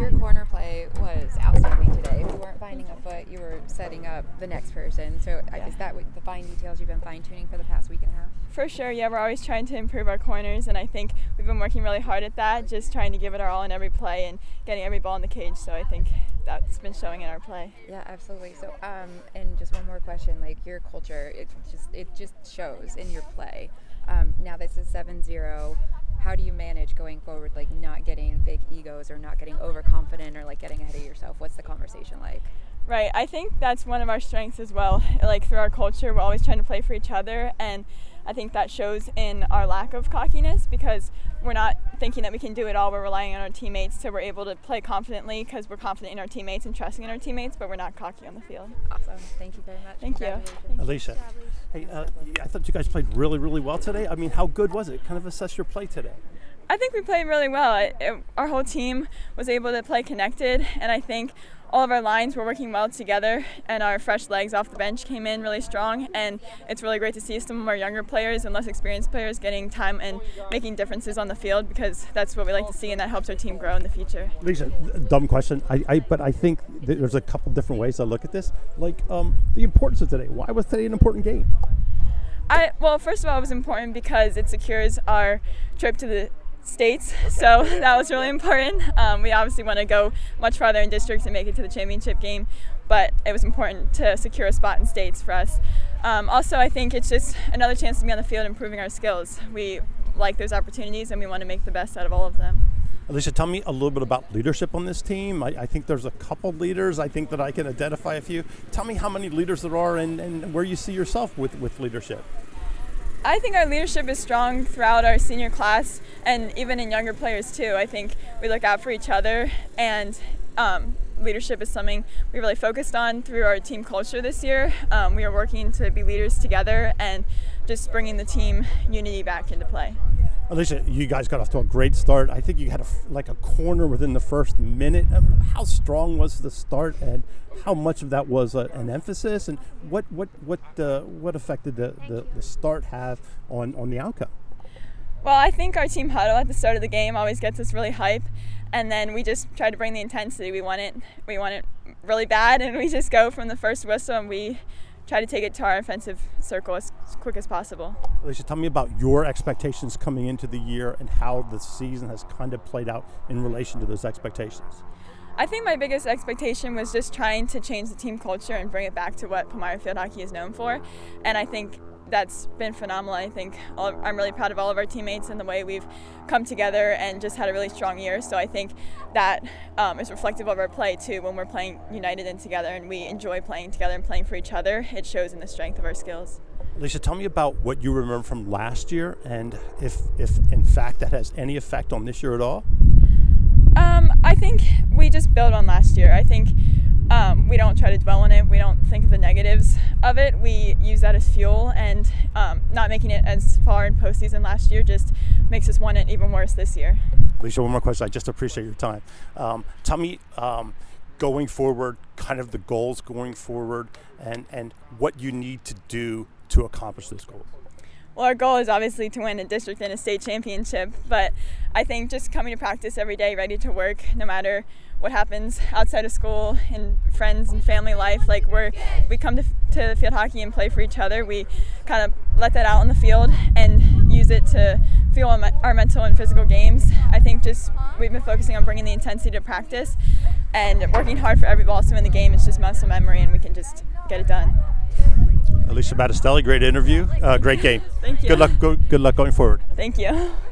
Your corner play was outstanding today. If you weren't finding a foot, you were setting up the next person. So is that the fine details you've been fine-tuning for the past week and a half? For sure, yeah. We're always trying to improve our corners, and I think we've been working really hard at that, just trying to give it our all in every play and getting every ball in the cage. So I think that's been showing in our play. Yeah, absolutely. So, and just one more question, like your culture, it just shows in your play. Now this is 7-0. How do you manage going forward, like not getting big egos or not getting overconfident or like getting ahead of yourself? What's the conversation like? Right. I think that's one of our strengths as well. Like through our culture, we're always trying to play for each other, and I think that shows in our lack of cockiness because we're not thinking that we can do it all. We're relying on our teammates, so we're able to play confidently because we're confident in our teammates and trusting in our teammates, but we're not cocky on the field. Awesome. Thank you very much. Thank you. Alicia, hey, I thought you guys played really, really well today. I mean, how good was it? Kind of assess your play today. I think we played really well. Our whole team was able to play connected, and I think all of our lines were working well together, and our fresh legs off the bench came in really strong, and it's really great to see some of our younger players and less experienced players getting time and making differences on the field because that's what we like to see, and that helps our team grow in the future. Lisa, dumb question, but I think there's a couple different ways to look at this. Like the importance of today. Why was today an important game? Well, first of all, it was important because it secures our trip to the States, so that was really important. We obviously want to go much farther in districts and make it to the championship game, but it was important to secure a spot in States for us. Also, I think it's just another chance to be on the field improving our skills. We like those opportunities and we want to make the best out of all of them. Alicia, tell me a little bit about leadership on this team. I think there's a couple leaders. I think that I can identify a few. Tell me how many leaders there are and where you see yourself with leadership. I think our leadership is strong throughout our senior class and even in younger players too. I think we look out for each other, and leadership is something we really focused on through our team culture this year. We are working to be leaders together and just bringing the team unity back into play. Alicia, you guys got off to a great start. I think you had a corner within the first minute. How strong was the start, and how much of that was an emphasis, and what effect did the start have on the outcome? Well, I think our team huddle at the start of the game always gets us really hype, and then we just try to bring the intensity. We want it really bad, and we just go from the first whistle and we try to take it to our offensive circle as quick as possible. Alicia, tell me about your expectations coming into the year and how the season has kind of played out in relation to those expectations. I think my biggest expectation was just trying to change the team culture and bring it back to what Palmyra Field Hockey is known for, and I think that's been phenomenal. I think I'm really proud of all of our teammates and the way we've come together and just had a really strong year. So I think that is reflective of our play too. When we're playing united and together and we enjoy playing together and playing for each other, it shows in the strength of our skills. Alicia, tell me about what you remember from last year and if in fact that has any effect on this year at all. I think we just build on last year. I think we don't try to dwell on it. We don't think of the negatives of it. We use that as fuel, and not making it as far in postseason last year just makes us want it even worse this year. Alicia, one more question. I just appreciate your time. Tell me, going forward, kind of the goals going forward and what you need to do to accomplish those goals. Well, our goal is obviously to win a district and a state championship, but I think just coming to practice every day, ready to work, no matter what happens outside of school and friends and family life. Like we come to field hockey and play for each other. We kind of let that out on the field and use it to fuel our mental and physical games. I think just we've been focusing on bringing the intensity to practice and working hard for every ball. So in the game, it's just muscle memory, and we can just get it done. Alicia Battistelli, great interview, great game. Thank you. Good luck going forward. Thank you.